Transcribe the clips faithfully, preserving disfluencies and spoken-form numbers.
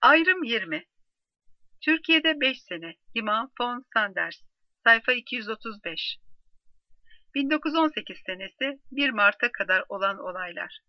Ayrım yirmi. Türkiye'de beş sene. Liman von Sanders. Sayfa iki yüz otuz beş. bin dokuz yüz on sekiz senesi bir Mart'a kadar olan olaylar.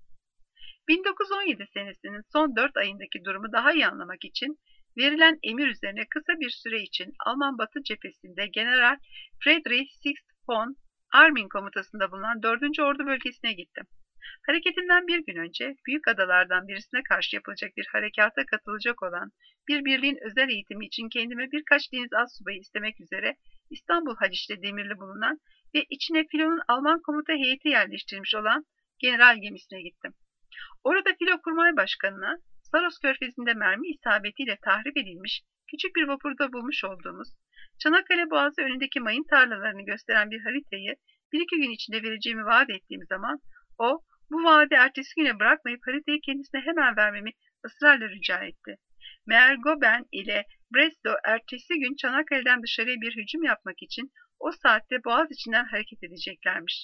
bin dokuz yüz on yedi senesinin son dört ayındaki durumu daha iyi anlamak için verilen emir üzerine kısa bir süre için Alman Batı cephesinde General Friedrich Sixt von Armin komutasında bulunan dördüncü Ordu bölgesine gittim. Hareketinden bir gün önce büyük adalardan birisine karşı yapılacak bir harekata katılacak olan bir birliğin özel eğitimi için kendime birkaç deniz astsubayı istemek üzere İstanbul Haliç'te demirli bulunan ve içine filonun Alman komuta heyeti yerleştirilmiş olan general gemisine gittim. Orada filo kurmay başkanına Saros Körfezi'nde mermi isabetiyle tahrip edilmiş küçük bir vapurda bulmuş olduğumuz Çanakkale Boğazı önündeki mayın tarlalarını gösteren bir haritayı bir iki gün içinde vereceğimi vaat ettiğim zaman o bu vaadi ertesi güne bırakmayıp haritayı kendisine hemen vermemi ısrarla rica etti. Meğer Goben ile Breslau ertesi gün Çanakkale'den dışarıya bir hücum yapmak için o saatte Boğaz içinden hareket edeceklermiş.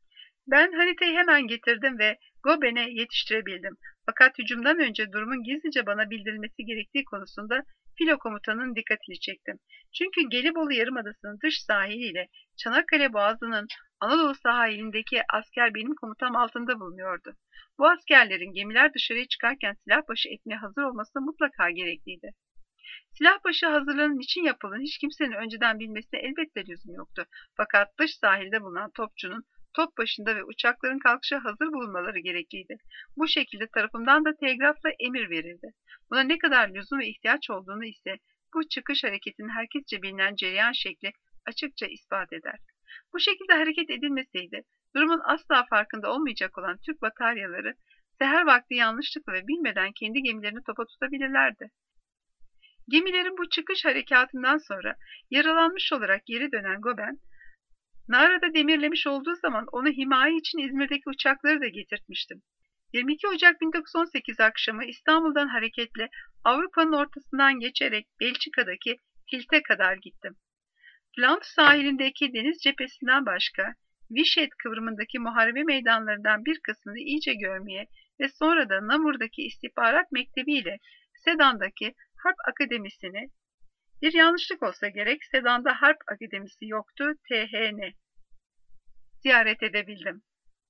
Ben haritayı hemen getirdim ve Goben'e yetiştirebildim. Fakat hücumdan önce durumun gizlice bana bildirilmesi gerektiği konusunda filo komutanının dikkatini çektim. Çünkü Gelibolu Yarımadası'nın dış sahiliyle Çanakkale Boğazı'nın Anadolu sahilindeki asker benim komutam altında bulunuyordu. Bu askerlerin gemiler dışarıya çıkarken silahbaşı etmeye hazır olması mutlaka gerekliydi. Silahbaşı hazırlığının için yapıldığını hiç kimsenin önceden bilmesine elbette lüzum yoktu. Fakat dış sahilde bulunan topçunun top başında ve uçakların kalkışa hazır bulunmaları gerekliydi. Bu şekilde tarafımdan da telgrafla emir verildi. Buna ne kadar lüzum ve ihtiyaç olduğunu ise bu çıkış hareketinin herkesçe bilinen cereyan şekli açıkça ispat eder. Bu şekilde hareket edilmeseydi, durumun asla farkında olmayacak olan Türk bataryaları seher vakti yanlışlıkla ve bilmeden kendi gemilerini topa tutabilirlerdi. Gemilerin bu çıkış harekatından sonra yaralanmış olarak geri dönen Goben, Nara'da demirlemiş olduğu zaman onu himaye için İzmir'deki uçakları da getirtmiştim. yirmi iki Ocak bin dokuz yüz on sekiz akşamı İstanbul'dan hareketle Avrupa'nın ortasından geçerek Belçika'daki Tilt'e kadar gittim. Flandre sahilindeki deniz cephesinden başka, Vichet kıvrımındaki muharebe meydanlarından bir kısmını iyice görmeye ve sonra da Namur'daki istihbarat mektebi ile Sedan'daki Harp Akademisi'ni, bir yanlışlık olsa gerek Sedan'da Harp Akademisi yoktu, T H N, ziyaret edebildim.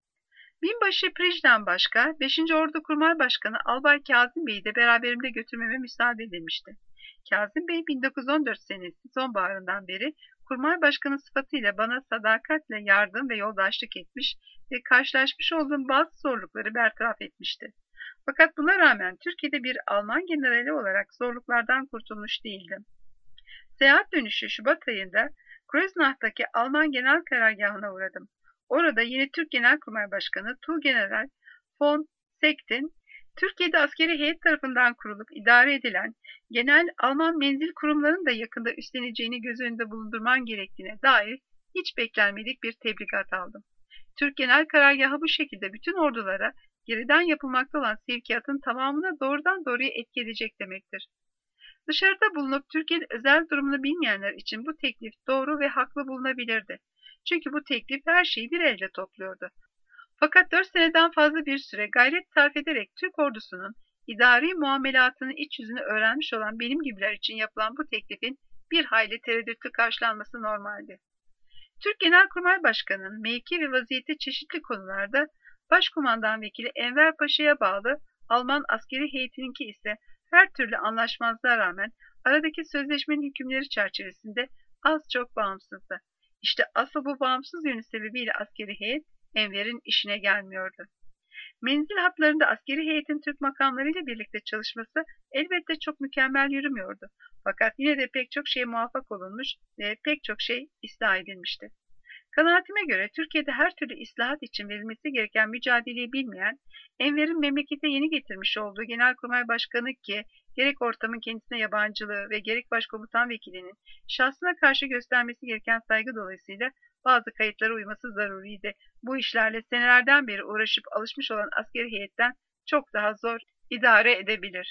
Binbaşı Prij'den başka beşinci Ordu Kurmay Başkanı Albay Kazım Bey'i de beraberimde götürmeme müsaade edilmişti. Kazım Bey bin dokuz yüz on dört senesi sonbaharından beri Kurmay Başkanı sıfatıyla bana sadakatle yardım ve yoldaşlık etmiş ve karşılaşmış olduğum bazı zorlukları bertaraf etmişti. Fakat buna rağmen Türkiye'de bir Alman generali olarak zorluklardan kurtulmuş değildim. Seyahat dönüşü Şubat ayında Kreuznach'taki Alman Genel Karargahı'na uğradım. Orada yine Türk Genelkurmay Başkanı Tuğgeneral von Seeckt'in Türkiye'de askeri heyet tarafından kurulup idare edilen genel Alman menzil kurumlarının da yakında üstleneceğini göz önünde bulundurman gerektiğine dair hiç beklenmedik bir tebligat aldım. Türk Genel Karargahı bu şekilde bütün ordulara geriden yapılmakta olan sevkiyatın tamamına doğrudan doğruya etki edecek demektir. Dışarıda bulunup Türkiye'nin özel durumunu bilmeyenler için bu teklif doğru ve haklı bulunabilirdi. Çünkü bu teklif her şeyi bir elde topluyordu. Fakat dört seneden fazla bir süre gayret sarf ederek Türk ordusunun idari muamelatının iç yüzünü öğrenmiş olan benim gibiler için yapılan bu teklifin bir hayli tereddütlü karşılanması normaldi. Türk Genelkurmay Başkanı'nın mevki ve vaziyeti çeşitli konularda Başkumandan Vekili Enver Paşa'ya bağlı Alman askeri heyetininki ise her türlü anlaşmazlığa rağmen aradaki sözleşmenin hükümleri çerçevesinde az çok bağımsızdı. İşte asıl bu bağımsız yönü sebebiyle askeri heyet Enver'in işine gelmiyordu. Menzil hatlarında askeri heyetin Türk makamlarıyla birlikte çalışması elbette çok mükemmel yürümüyordu. Fakat yine de pek çok şey muvaffak olunmuş ve pek çok şey ıslah edilmişti. Kanaatime göre Türkiye'de her türlü islahat için verilmesi gereken mücadeleyi bilmeyen, Enver'in memlekete yeni getirmiş olduğu Genelkurmay Başkanı ki gerek ortamın kendisine yabancılığı ve gerek başkomutan vekilinin şahsına karşı göstermesi gereken saygı dolayısıyla bazı kayıtlara uyması zaruriydi. Bu işlerle senelerden beri uğraşıp alışmış olan askeri heyetten çok daha zor idare edebilir.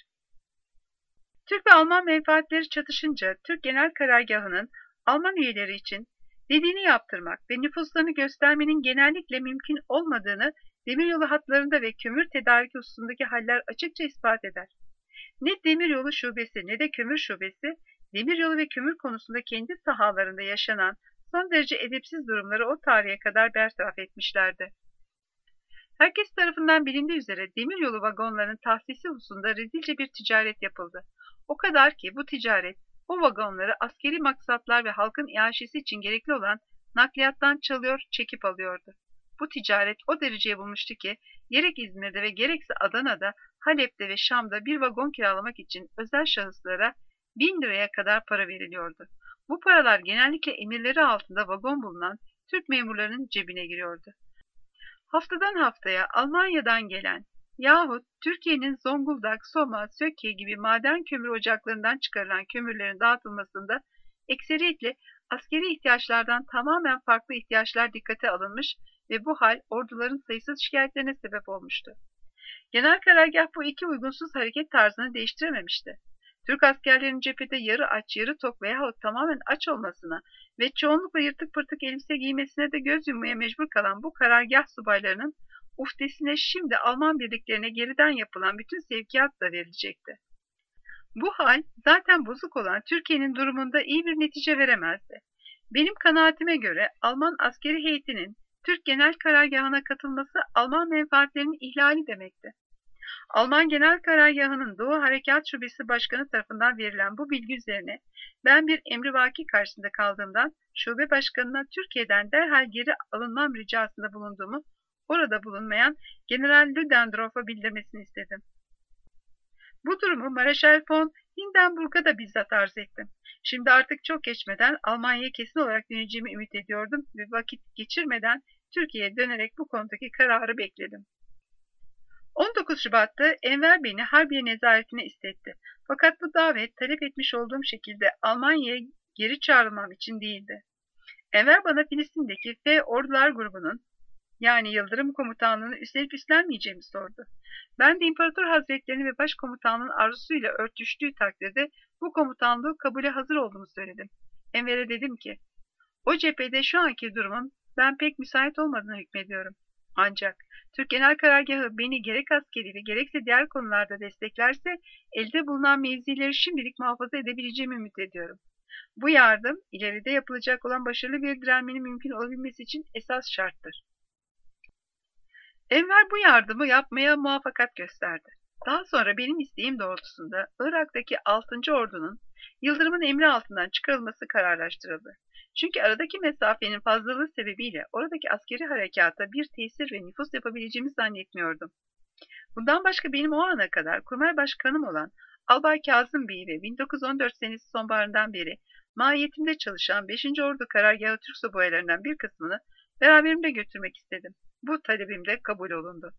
Türk ve Alman menfaatleri çatışınca Türk Genel Karargahı'nın Alman üyeleri için dediğini yaptırmak ve nüfuslarını göstermenin genellikle mümkün olmadığını demiryolu hatlarında ve kömür tedariki hususundaki haller açıkça ispat eder. Ne demiryolu şubesi ne de kömür şubesi, demiryolu ve kömür konusunda kendi sahalarında yaşanan son derece edepsiz durumları o tarihe kadar bertaraf etmişlerdi. Herkes tarafından bilindiği üzere demiryolu vagonlarının tahsisi hususunda rezilce bir ticaret yapıldı. O kadar ki bu ticaret, o vagonları askeri maksatlar ve halkın iaşesi için gerekli olan nakliyattan çalıyor, çekip alıyordu. Bu ticaret o dereceye bulmuştu ki, gerek İzmir'de ve gerekse Adana'da, Halep'te ve Şam'da bir vagon kiralamak için özel şahıslara bin liraya kadar para veriliyordu. Bu paralar genellikle emirleri altında vagon bulunan Türk memurlarının cebine giriyordu. Haftadan haftaya Almanya'dan gelen yahut Türkiye'nin Zonguldak, Soma, Söke gibi maden kömür ocaklarından çıkarılan kömürlerin dağıtılmasında ekseriyetle askeri ihtiyaçlardan tamamen farklı ihtiyaçlar dikkate alınmış ve bu hal orduların sayısız şikayetlerine sebep olmuştu. Genel karargah bu iki uygunsuz hareket tarzını değiştirememişti. Türk askerlerinin cephede yarı aç, yarı tok veyahut tamamen aç olmasına ve çoğunlukla yırtık pırtık elbise giymesine de göz yummaya mecbur kalan bu karargah subaylarının uhdesine şimdi Alman birliklerine geriden yapılan bütün sevkiyat da verilecekti. Bu hal zaten bozuk olan Türkiye'nin durumunda iyi bir netice veremezdi. Benim kanaatime göre Alman askeri heyetinin Türk genel karargahına katılması Alman menfaatlerinin ihlali demekti. Alman Genel Karargahı'nın Doğu Harekat Şubesi Başkanı tarafından verilen bu bilgi üzerine ben bir emrivaki karşısında kaldığımdan şube başkanına Türkiye'den derhal geri alınmam ricasında bulunduğumu orada bulunmayan General Ludendorff'a bildirmesini istedim. Bu durumu Mareşal von Hindenburg'a da bizzat arz ettim. Şimdi artık çok geçmeden Almanya'ya kesin olarak döneceğimi ümit ediyordum ve vakit geçirmeden Türkiye'ye dönerek bu konudaki kararı bekledim. on dokuz Şubat'ta Enver beni Harbiye nezaretine istetti. Fakat bu davet talep etmiş olduğum şekilde Almanya'ya geri çağrılmam için değildi. Enver bana Filistin'deki F ordular grubunun yani Yıldırım Komutanlığı'nı üstlenip üstlenmeyeceğimi sordu. Ben de İmparator Hazretlerini ve Başkomutanlığın arzusuyla örtüştüğü takdirde bu komutanlığı kabule hazır olduğumu söyledim. Enver'e dedim ki, o cephede şu anki durumum ben pek müsait olmadığına hükmediyorum. Ancak Türk Genel Karargahı beni gerek askeri ve gerekse diğer konularda desteklerse elde bulunan mevzileri şimdilik muhafaza edebileceğimi ümit ediyorum. Bu yardım ileride yapılacak olan başarılı bir direnmenin mümkün olabilmesi için esas şarttır. Enver bu yardımı yapmaya muvaffakat gösterdi. Daha sonra benim isteğim doğrultusunda Irak'taki altıncı ordunun Yıldırım'ın emri altından çıkarılması kararlaştırıldı. Çünkü aradaki mesafenin fazlalığı sebebiyle oradaki askeri harekata bir tesir ve nüfuz yapabileceğimi zannetmiyordum. Bundan başka benim o ana kadar kurmay başkanım olan Albay Kazım Bey ve bin dokuz yüz on dört senesi sonbaharından beri mahiyetimde çalışan beşinci Ordu Karargahı Türk subaylarından bir kısmını beraberimde götürmek istedim. Bu talebim de kabul olundu.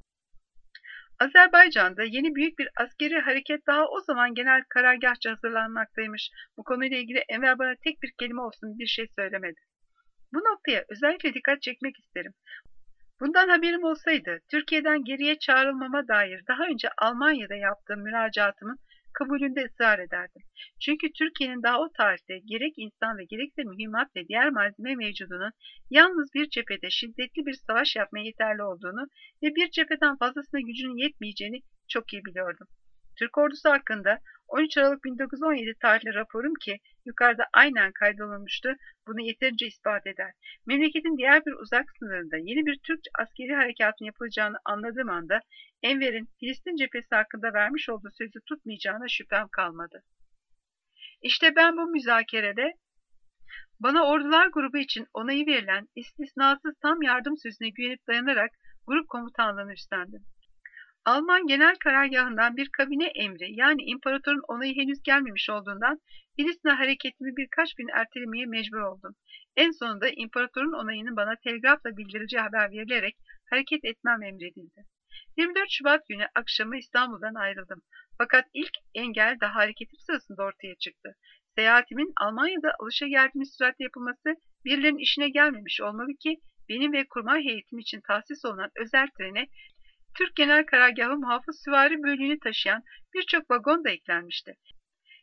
Azerbaycan'da yeni büyük bir askeri hareket daha o zaman genel karargahça hazırlanmaktaymış. Bu konuyla ilgili Enver bana tek bir kelime olsun bir şey söylemedi. Bu noktaya özellikle dikkat çekmek isterim. Bundan haberim olsaydı Türkiye'den geriye çağrılmama dair daha önce Almanya'da yaptığım müracaatımın kabulünde ısrar ederdim. Çünkü Türkiye'nin daha o tarihte gerek insan ve gerekse mühimmat ve diğer malzeme mevcudunun yalnız bir cephede şiddetli bir savaş yapmaya yeterli olduğunu ve bir cepheden fazlasına gücünün yetmeyeceğini çok iyi biliyordum. Türk ordusu hakkında on üç Aralık bin dokuz yüz on yedi tarihli raporum ki yukarıda aynen kaydolunmuştu, bunu yeterince ispat eder. Memleketin diğer bir uzak sınırında yeni bir Türk askeri harekatın yapılacağını anladığım anda Enver'in Filistin cephesi hakkında vermiş olduğu sözü tutmayacağına şüphem kalmadı. İşte ben bu müzakerede bana ordular grubu için onayı verilen istisnasız tam yardım sözüne güvenip dayanarak grup komutanlığını üstlendim. Alman Genel Karargahı'ndan bir kabine emri yani imparatorun onayı henüz gelmemiş olduğundan Filistin hareketimi birkaç gün ertelemeye mecbur oldum. En sonunda imparatorun onayını bana telgrafla bildireceği haber verilerek hareket etmem emredildi. yirmi dört Şubat günü akşamı İstanbul'dan ayrıldım. Fakat ilk engel daha hareketim sırasında ortaya çıktı. Seyahatimin Almanya'da alışageldiğimiz süratle yapılması birilerinin işine gelmemiş olmalı ki benim ve kurmay heyetim için tahsis olunan özel trene Türk Genel Karargahı Muhafız Süvari Bölüğü'nü taşıyan birçok vagon da eklenmişti.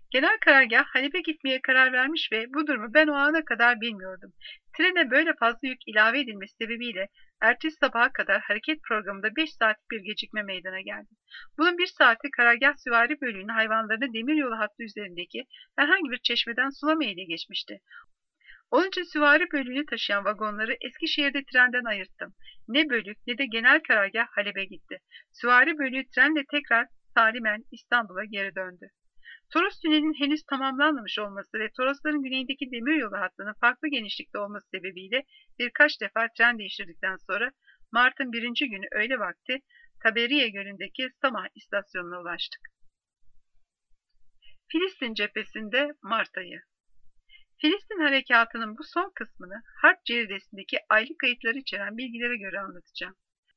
Genel karargah Halep'e gitmeye karar vermiş ve bu durumu ben o ana kadar bilmiyordum. Trene böyle fazla yük ilave edilmesi sebebiyle ertesi sabaha kadar hareket programında beş saatlik bir gecikme meydana geldi. Bunun bir saati karargah süvari bölüğünün hayvanlarını demiryolu hattı üzerindeki herhangi bir çeşmeden sulamaya ile geçmişti. Onun için süvari bölüğünü taşıyan vagonları Eskişehir'de trenden ayırttım. Ne bölük ne de genel karargah Halep'e gitti. Süvari bölüğü trenle tekrar salimen İstanbul'a geri döndü. Toros Tüneli'nin henüz tamamlanmamış olması ve Torosların güneyindeki demiryolu hattının farklı genişlikte olması sebebiyle birkaç defa tren değiştirdikten sonra Mart'ın birinci günü öğle vakti Taberiye Gölü'ndeki Samah istasyonuna ulaştık. Filistin cephesinde Mart ayı. Filistin harekatının bu son kısmını Harp Ceridesi'ndeki aylık kayıtları içeren bilgilere göre anlatacağım.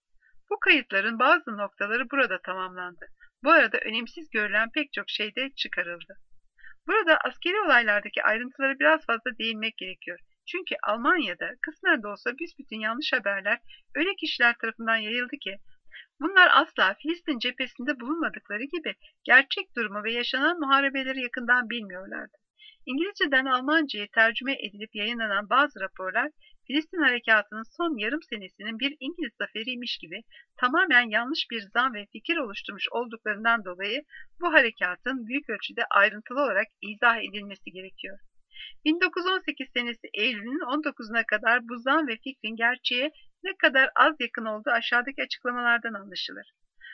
Bu kayıtların bazı noktaları burada tamamlandı. Bu arada önemsiz görülen pek çok şey de çıkarıldı. Burada askeri olaylardaki ayrıntılara biraz fazla değinmek gerekiyor. Çünkü Almanya'da kısmen de olsa büsbütün yanlış haberler öyle kişiler tarafından yayıldı ki bunlar asla Filistin cephesinde bulunmadıkları gibi gerçek durumu ve yaşanan muharebeleri yakından bilmiyorlardı. İngilizceden Almanca'ya tercüme edilip yayınlanan bazı raporlar Filistin harekatının son yarım senesinin bir İngiliz zaferiymiş gibi tamamen yanlış bir zan ve fikir oluşturmuş olduklarından dolayı bu harekatın büyük ölçüde ayrıntılı olarak izah edilmesi gerekiyor. bin dokuz yüz on sekiz senesi Eylül'ün on dokuzuna kadar bu zan ve fikrin gerçeğe ne kadar az yakın olduğu aşağıdaki açıklamalardan anlaşılır.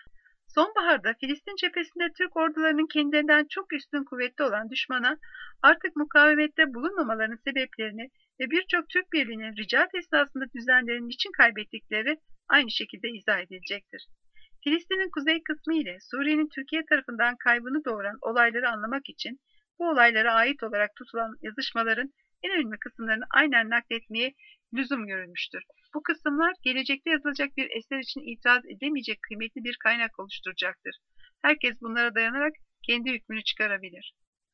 Sonbaharda Filistin cephesinde Türk ordularının kendilerinden çok üstün kuvvetli olan düşmana artık mukavemette bulunmamalarının sebeplerini ve birçok Türk birliğinin ricat esnasında düzenlerini niçin kaybettikleri aynı şekilde izah edilecektir. Filistin'in kuzey kısmı ile Suriye'nin Türkiye tarafından kaybını doğuran olayları anlamak için bu olaylara ait olarak tutulan yazışmaların en önemli kısımlarını aynen nakletmeye lüzum görülmüştür. Bu kısımlar gelecekte yazılacak bir eser için itiraz edemeyecek kıymetli bir kaynak oluşturacaktır. Herkes bunlara dayanarak kendi hükmünü çıkarabilir.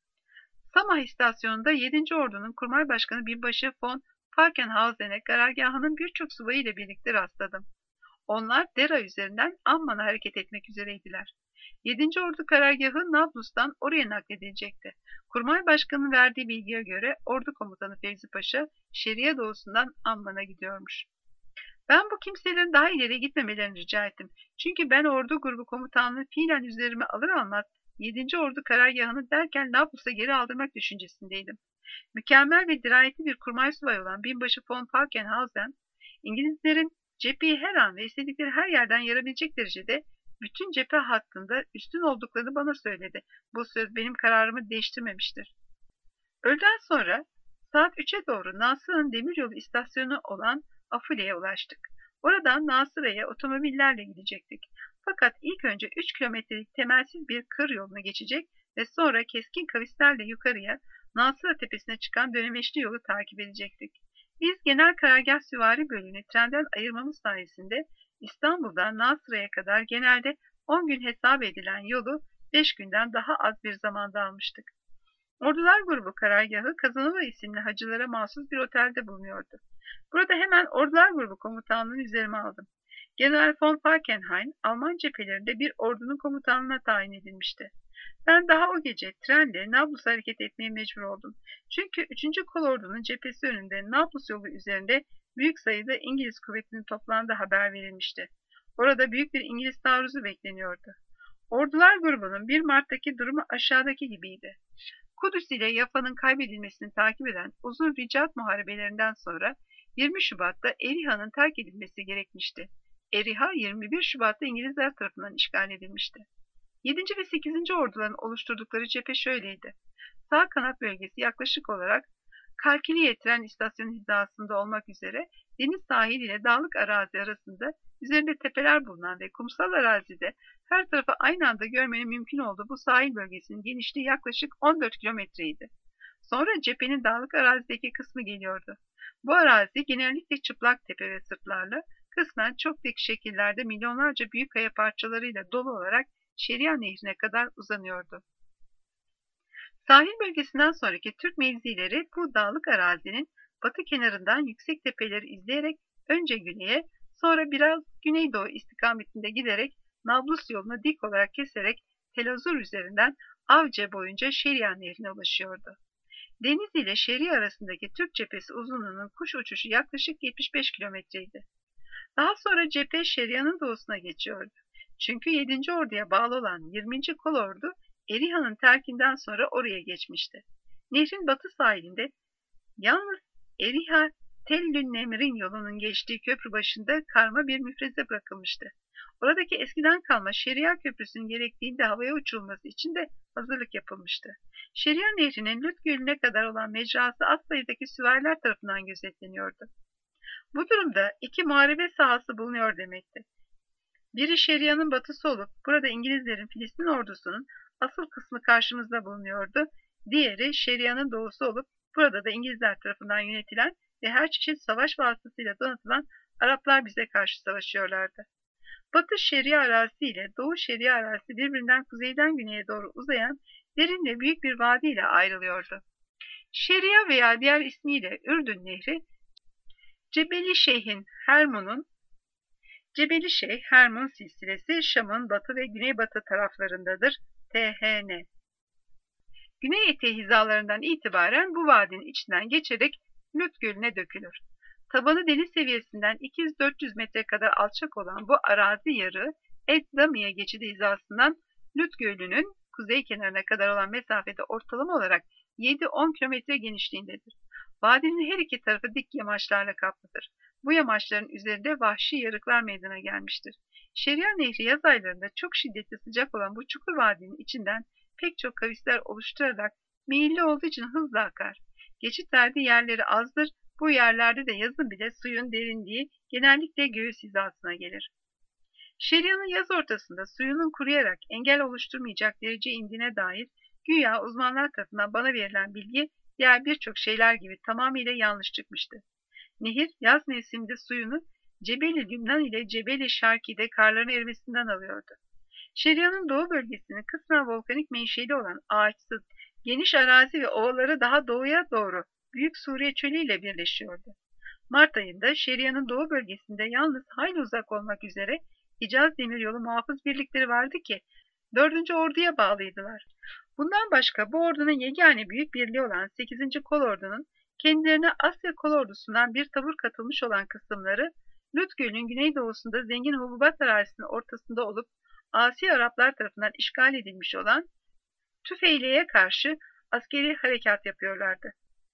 Samah istasyonunda yedinci Ordu'nun Kurmay Başkanı Binbaşı von Falkenhausen'e karargahının birçok subayı ile birlikte rastladım. Onlar Dera üzerinden Amman'a hareket etmek üzereydiler. yedinci Ordu karargahı Nablus'tan oraya nakledilecekti. Kurmay Başkanı'nın verdiği bilgiye göre Ordu Komutanı Fevzi Paşa, Şeria doğusundan Amman'a gidiyormuş. Ben bu kimselerin daha ileri gitmemelerini rica ettim. Çünkü ben ordu grubu komutanlığı fiilen üzerime alır almaz yedinci Ordu karargahını derken Nablus'a geri aldırmak düşüncesindeydim. Mükemmel ve dirayetli bir kurmay subayı olan binbaşı von Falkenhausen, İngilizlerin cepheyi her an ve istedikleri her yerden yarabilecek derecede bütün cephe hattında üstün olduklarını bana söyledi. Bu söz benim kararımı değiştirmemiştir. Öğleden sonra saat üçe doğru Nasır'ın demiryolu istasyonu olan Afule'ye ulaştık. Oradan Nasır'a otomobillerle gidecektik. Fakat ilk önce üç kilometrelik temelsiz bir kır yolunu geçecek ve sonra keskin kavislerle yukarıya Nasıra tepesine çıkan dönemeçli yolu takip edecektik. Biz genel karargah süvari bölüğünü trenden ayırmamız sayesinde İstanbul'dan Nasır'a kadar genelde on gün hesap edilen yolu beş günden daha az bir zamanda almıştık. Ordular grubu karargahı Kazanova isimli hacılara mahsus bir otelde bulunuyordu. Burada hemen Ordular grubu komutanlığını üzerime aldım. General von Falkenhayn, Alman cephelerinde bir ordunun komutanlığına tayin edilmişti. Ben daha o gece trenle Nablus'a hareket etmeye mecbur oldum. Çünkü üçüncü kolordunun cephesi önünde Nablus yolu üzerinde büyük sayıda İngiliz kuvvetinin toplandığı haber verilmişti. Orada büyük bir İngiliz taarruzu bekleniyordu. Ordular grubunun bir Mart'taki durumu aşağıdaki gibiydi. Kudüs ile Yafa'nın kaybedilmesini takip eden uzun ricat muharebelerinden sonra yirmi Şubat'ta Eriha'nın terk edilmesi gerekmişti. Eriha yirmi bir Şubat'ta İngilizler tarafından işgal edilmişti. yedinci ve sekizinci orduların oluşturdukları cephe şöyleydi. Sağ kanat bölgesi yaklaşık olarak Kalkiliye tren istasyonu hizasında olmak üzere deniz sahil ile dağlık arazi arasında üzerinde tepeler bulunan ve kumsal arazide her tarafı aynı anda görmenin mümkün olduğu bu sahil bölgesinin genişliği yaklaşık on dört kilometreydi. Sonra cephenin dağlık arazideki kısmı geliyordu. Bu arazi genellikle çıplak tepe ve sırtlarla, kısmen çok dik şekillerde milyonlarca büyük kaya parçalarıyla dolu olarak Şeria Nehri'ne kadar uzanıyordu. Sahil bölgesinden sonraki Türk mevzileri bu dağlık arazinin batı kenarından yüksek tepeleri izleyerek önce güneye, sonra biraz güneydoğu istikametinde giderek Nablus yolunu dik olarak keserek Tel Azur üzerinden Avce boyunca Şerian Nehri'ne ulaşıyordu. Deniz ile Şeria arasındaki Türk cephesi uzunluğunun kuş uçuşu yaklaşık yetmiş beş kilometreydi. Daha sonra cephe Şeria'nın doğusuna geçiyordu. Çünkü yedinci Ordu'ya bağlı olan yirminci Kolordu Eriha'nın terkinden sonra oraya geçmişti. Nehrin batı sahilinde yalnız Eriha Tellünnemrin yolunun geçtiği köprü başında karma bir müfreze bırakılmıştı. Oradaki eskiden kalma Şeria Köprüsü'nün gerektiğinde havaya uçulması için de hazırlık yapılmıştı. Şeria Nehri'nin Lüt Gölü'ne kadar olan mecrası az sayıdaki süvariler tarafından gözetleniyordu. Bu durumda iki muharebe sahası bulunuyor demekti. Biri Şeria'nın batısı olup burada İngilizlerin Filistin ordusunun asıl kısmı karşımızda bulunuyordu. Diğeri Şeria'nın doğusu olup burada da İngilizler tarafından yönetilen ve her çeşit savaş vasıtasıyla donatılan Araplar bize karşı savaşıyorlardı. Batı Şeria arazisi ile Doğu Şeria arazisi birbirinden kuzeyden güneye doğru uzayan derin ve büyük bir vadi ile ayrılıyordu. Şeria veya diğer ismiyle Ürdün Nehri, Cebeli Şeyh'in Hermon'un Cebeli Şeyh Hermon silsilesi Şam'ın batı ve güneybatı taraflarındadır. T H N. Güney eteği hizalarından itibaren bu vadinin içinden geçerek Lüt Gölü'ne dökülür. Tabanı deniz seviyesinden iki yüz dört yüz metre kadar alçak olan bu arazi yarığı Ed-Damiye geçidi hizasından Lüt Gölü'nün kuzey kenarına kadar olan mesafede ortalama olarak yedi on kilometre genişliğindedir. Vadinin her iki tarafı dik yamaçlarla kaplıdır. Bu yamaçların üzerinde vahşi yarıklar meydana gelmiştir. Şeria Nehri yaz aylarında çok şiddetli sıcak olan bu çukur vadinin içinden pek çok kavisler oluşturarak meyilli olduğu için hızla akar. Geçit verdiği yerleri azdır. Bu yerlerde de yazın bile suyun derinliği genellikle göğüs hizasına gelir. Şeria'nın yaz ortasında suyunun kuruyarak engel oluşturmayacak derece indiğine dair güya uzmanlar tarafından bana verilen bilgi diğer birçok şeyler gibi tamamıyla yanlış çıkmıştı. Nehir yaz mevsiminde suyunu Cebeli Lübnan ile Cebeli Şarki'de karların erimesinden alıyordu. Şeria'nın doğu bölgesinin kısmen volkanik menşeli olan ağaçsız, geniş arazi ve ovaları daha doğuya doğru Büyük Suriye Çölü ile birleşiyordu. Mart ayında Şeria'nın doğu bölgesinde yalnız hayli uzak olmak üzere Hicaz Demiryolu muhafız birlikleri vardı ki dördüncü Ordu'ya bağlıydılar. Bundan başka bu ordunun yegane büyük birliği olan sekizinci Kolordu'nun kendilerine Asya Kolordusu'ndan bir tabur katılmış olan kısımları Lüt Gölü'nün güneydoğusunda zengin hububat arazisinin ortasında olup Asi Araplar tarafından işgal edilmiş olan Tüfeyli'ye karşı askeri harekat yapıyorlardı.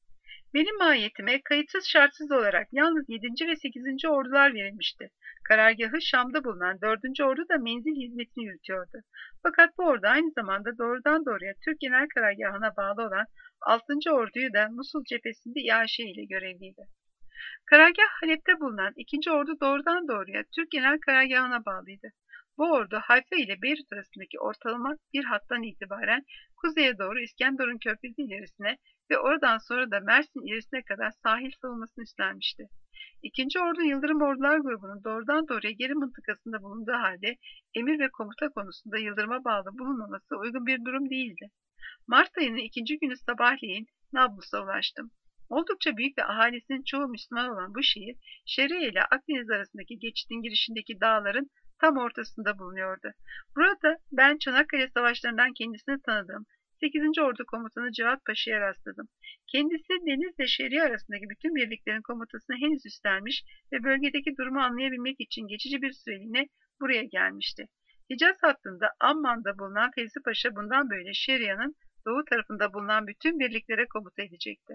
Benim mahiyetime kayıtsız şartsız olarak yalnız yedinci ve sekizinci ordular verilmişti. Karargahı Şam'da bulunan dördüncü ordu da menzil hizmetini yürütüyordu. Fakat bu ordu aynı zamanda doğrudan doğruya Türk Genel Karargahı'na bağlı olan altıncı orduyu da Musul cephesinde iaşe ile görevliydi. Karargah Halep'te bulunan ikinci ordu doğrudan doğruya Türk Genel Karargahı'na bağlıydı. Bu ordu Hayfa ile Beyrut arasındaki ortalama bir hattan itibaren kuzeye doğru İskenderun Körfezi ilerisine ve oradan sonra da Mersin ilerisine kadar sahil savunmasını üstlenmişti. İkinci Ordu Yıldırım Ordular grubunun doğrudan doğruya geri mıntıkasında bulunduğu halde emir ve komuta konusunda Yıldırım'a bağlı bulunmaması uygun bir durum değildi. Mart ayının ikinci günü sabahleyin Nablus'a ulaştım. Oldukça büyük ve ahalisinin çoğu Müslüman olan bu şehir, Şeria ile Akdeniz arasındaki geçidin girişindeki dağların tam ortasında bulunuyordu. Burada ben Çanakkale Savaşları'ndan kendisini tanıdığım sekizinci Ordu Komutanı Cevat Paşa'ya rastladım. Kendisi denizle Şeria arasındaki bütün birliklerin komutasını henüz üstlenmiş ve bölgedeki durumu anlayabilmek için geçici bir süreliğine buraya gelmişti. Hicaz hattında Amman'da bulunan Fevzi Paşa bundan böyle Şeria'nın doğu tarafında bulunan bütün birliklere komuta edecekti.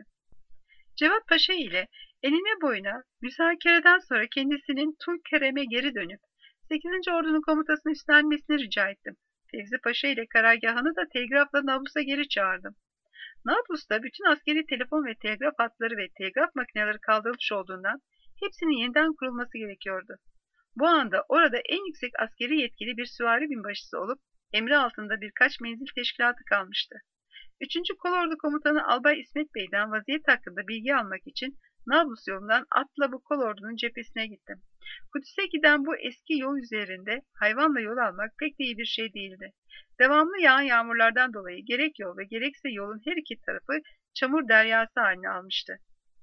Cevat Paşa ile eline boyuna müzakereden sonra kendisinin Tulkerem'e geri dönüp sekizinci Ordu'nun komutasını üstlenmesini rica ettim. Fevzi Paşa ile karargahını da telgrafla Nablus'a geri çağırdım. Nablus'ta bütün askeri telefon ve telgraf hatları ve telgraf makineleri kaldırılmış olduğundan hepsinin yeniden kurulması gerekiyordu. Bu anda orada en yüksek askeri yetkili bir süvari binbaşısı olup emri altında birkaç menzil teşkilatı kalmıştı. Üçüncü Kolordu Komutanı Albay İsmet Bey'den vaziyet hakkında bilgi almak için Nablus yolundan atla bu kolordunun cephesine gittim. Kudüs'e giden bu eski yol üzerinde hayvanla yol almak pek de iyi bir şey değildi. Devamlı yağan yağmurlardan dolayı gerek yol ve gerekse yolun her iki tarafı çamur deryası haline almıştı.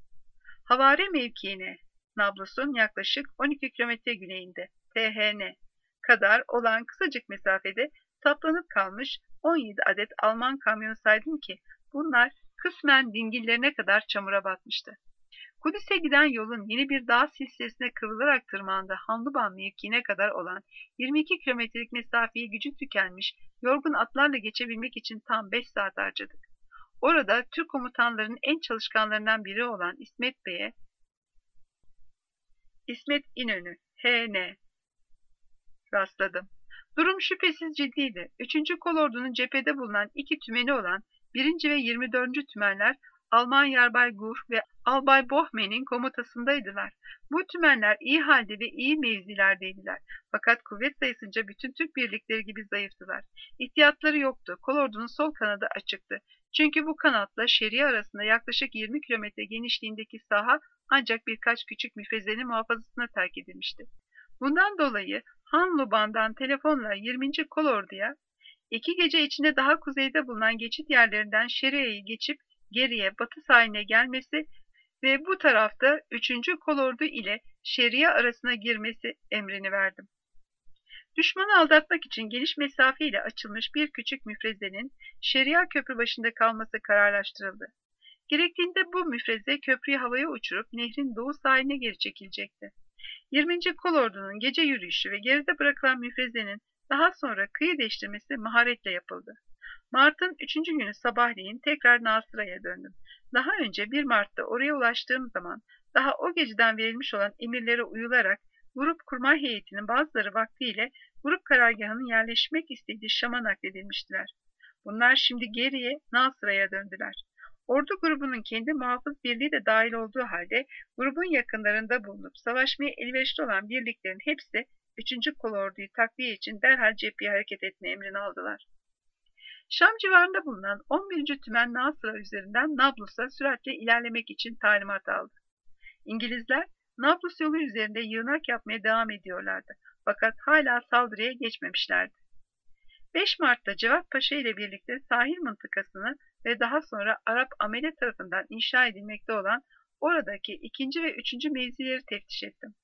Havare mevkiine, Nablus'un yaklaşık on iki kilometre güneyinde T H N kadar olan kısacık mesafede saplanıp kalmış on yedi adet Alman kamyonu saydım ki bunlar kısmen dingillerine kadar çamura batmıştı. Kudüs'e giden yolun yeni bir dağ silsilesine kıvrılarak tırmandığı Hamluban mevkiine kadar olan yirmi iki kilometrelik mesafeyi gücü tükenmiş, yorgun atlarla geçebilmek için tam beş saat harcadık. Orada Türk komutanlarının en çalışkanlarından biri olan İsmet Bey'e, İsmet İnönü, H N rastladım. Durum şüphesiz ciddiydi. Üçüncü kolordunun cephede bulunan iki tümeni olan birinci ve yirmi dördüncü tümenler Alman Yarbay Gur ve Albay Bohmen'in komutasındaydılar. Bu tümenler iyi halde ve iyi mevzilerdeydiler. Fakat kuvvet sayısınca bütün Türk birlikleri gibi zayıftılar. İhtiyatları yoktu. Kolordunun sol kanadı açıktı. Çünkü bu kanatla Şeria arasında yaklaşık yirmi kilometre genişliğindeki saha ancak birkaç küçük müfrezenin muhafazasına terk edilmişti. Bundan dolayı Hanluban'dan telefonla yirminci kolorduya iki gece içinde daha kuzeyde bulunan geçit yerlerinden Şeria'yı geçip geriye batı sahiline gelmesi ve bu tarafta üçüncü kolordu ile Şeria arasına girmesi emrini verdim. Düşmanı aldatmak için geniş mesafeyle açılmış bir küçük müfrezenin Şeria köprü başında kalması kararlaştırıldı. Gerektiğinde bu müfreze köprüyü havaya uçurup nehrin doğu sahiline geri çekilecekti. yirminci kolordunun gece yürüyüşü ve geride bırakılan müfrezenin daha sonra kıyı değiştirmesi maharetle yapıldı. Mart'ın üçüncü günü sabahleyin tekrar Nasıra'ya döndüm. Daha önce bir Mart'ta oraya ulaştığım zaman daha o geceden verilmiş olan emirlere uyularak grup kurmay heyetinin bazıları vaktiyle grup karargahının yerleşmek istediği Şam'a nakledilmiştiler. Bunlar şimdi geriye Nasıra'ya döndüler. Ordu grubunun kendi muhafız birliği de dahil olduğu halde grubun yakınlarında bulunup savaşmaya elverişli olan birliklerin hepsi üçüncü kolorduyu takviye için derhal cepheye hareket etme emrini aldılar. Şam civarında bulunan on birinci tümen Nasıra üzerinden Nablus'a süratle ilerlemek için talimat aldı. İngilizler Nablus yolu üzerinde yığınak yapmaya devam ediyorlardı fakat hala saldırıya geçmemişlerdi. beş Mart'ta Cevat Paşa ile birlikte sahil mıntıkasını ve daha sonra Arap amele tarafından inşa edilmekte olan oradaki ikinci ve üçüncü mevzileri teftiş ettim.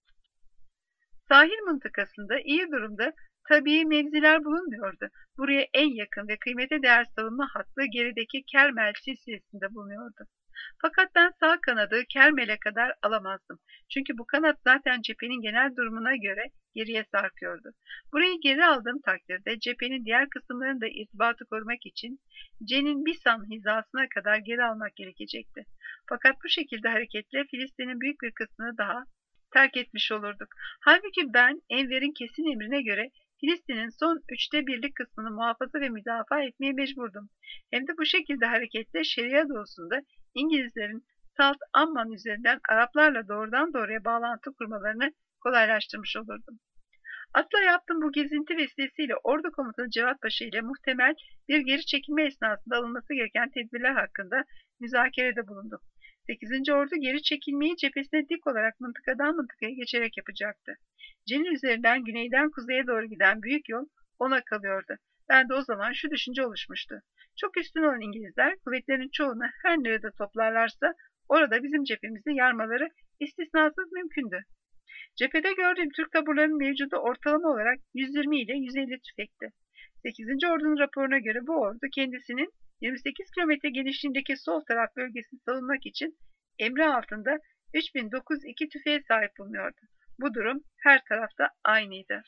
Sahil mıntıkasında iyi durumda tabii mevziler bulunmuyordu. Buraya en yakın ve kıymete değer savunma hattı gerideki Kermel silsilesinde bulunuyordu. Fakat ben sağ kanadı Kermel'e kadar alamazdım. Çünkü bu kanat zaten cephenin genel durumuna göre geriye sarkıyordu. Burayı geri aldığım takdirde cephenin diğer kısımlarını da irtibatı korumak için C'nin Bisan hizasına kadar geri almak gerekecekti. Fakat bu şekilde hareketle Filistin'in büyük bir kısmını daha terk etmiş olurduk. Halbuki ben Enver'in kesin emrine göre Filistin'in son üçte birlik kısmını muhafaza ve müdafaa etmeye mecburdum. Hem de bu şekilde hareketle Şeria doğusunda İngilizlerin Salt Amman üzerinden Araplarla doğrudan doğruya bağlantı kurmalarını kolaylaştırmış olurdum. Atla yaptığım bu gezinti vesilesiyle Ordu Komutanı Cevat Paşa ile muhtemel bir geri çekilme esnasında alınması gereken tedbirler hakkında müzakerede bulundum. sekizinci Ordu geri çekilmeyi cephesine dik olarak mıntıkadan mıntıkaya geçerek yapacaktı. Cenil üzerinden güneyden kuzeye doğru giden büyük yol ona kalıyordu. Ben de o zaman şu düşünce oluşmuştu. Çok üstün olan İngilizler kuvvetlerin çoğunu her nerede toplarlarsa orada bizim cephemizi yarmaları istisnasız mümkündü. Cephede gördüğüm Türk taburlarının mevcudu ortalama olarak yüz yirmi ile yüz elli tüfekti. sekizinci Ordu'nun raporuna göre bu ordu kendisinin yirmi sekiz kilometre genişliğindeki sol taraf bölgesini savunmak için emri altında üç bin dokuz yüz iki tüfeğe sahip bulunuyordu. Bu durum her tarafta aynıydı.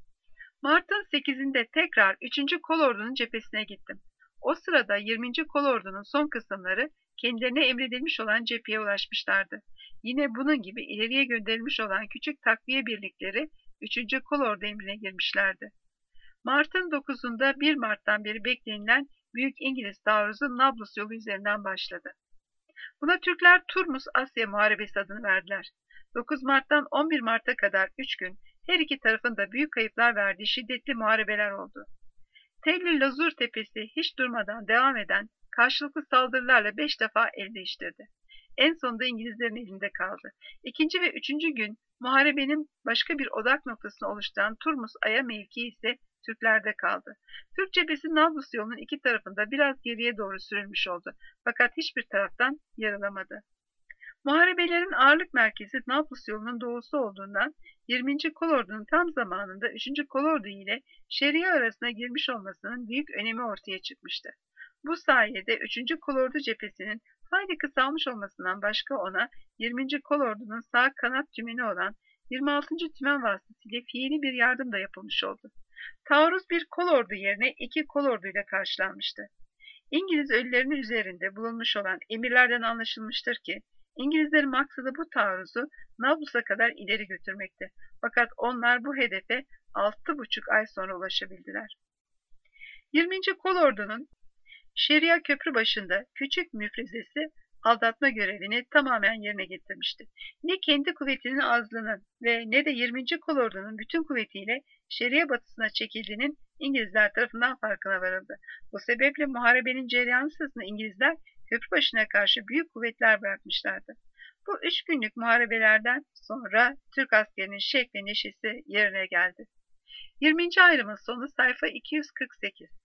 Mart'ın sekizinde tekrar üçüncü kolordunun cephesine gittim. O sırada yirminci kolordunun son kısımları kendilerine emredilmiş olan cepheye ulaşmışlardı. Yine bunun gibi ileriye gönderilmiş olan küçük takviye birlikleri üçüncü kolordu emrine girmişlerdi. Mart'ın dokuzunda bir Mart'tan beri beklenilen Büyük İngiliz taarruzu Nablus yolu üzerinden başladı. Buna Türkler Turmus Asya Muharebesi adını verdiler. dokuz Mart'tan on bir Mart'a kadar üç gün her iki tarafın da büyük kayıplar verdiği şiddetli muharebeler oldu. Telli Lazur Tepesi hiç durmadan devam eden karşılıklı saldırılarla beş defa el değiştirdi. En sonunda İngilizlerin elinde kaldı. İkinci ve üçüncü gün muharebenin başka bir odak noktasını oluşturan Turmus Aya mevkii ise Türklerde kaldı. Türk cephesi Nablus yolunun iki tarafında biraz geriye doğru sürülmüş oldu. Fakat hiçbir taraftan yarılamadı. Muharebelerin ağırlık merkezi Nablus yolunun doğusu olduğundan yirminci kolordunun tam zamanında üçüncü kolordu ile Şeria arasına girmiş olmasının büyük önemi ortaya çıkmıştı. Bu sayede üçüncü kolordu cephesinin hayli kısalmış olmasından başka ona yirminci kolordunun sağ kanat tümeni olan yirmi altıncı tümen vasıtasıyla fiili bir yardım da yapılmış oldu. Taarruz bir kolordu yerine iki kolorduyla karşılanmıştı. İngiliz ölülerinin üzerinde bulunmuş olan emirlerden anlaşılmıştır ki İngilizlerin maksadı bu taarruzu Nablus'a kadar ileri götürmekti. Fakat onlar bu hedefe altı buçuk ay sonra ulaşabildiler. yirminci kolordunun Şeria köprü başında küçük müfrezesi aldatma görevini tamamen yerine getirmişti. Ne kendi kuvvetinin azlığının ve ne de yirminci kolordunun bütün kuvvetiyle Şeria batısına çekildiğinin İngilizler tarafından farkına varıldı. Bu sebeple muharebenin cereyanı sırasında İngilizler köprü başına karşı büyük kuvvetler bırakmışlardı. Bu üç günlük muharebelerden sonra Türk askerinin şekli neşesi yerine geldi. yirminci ayrımın sonu sayfa iki yüz kırk sekiz.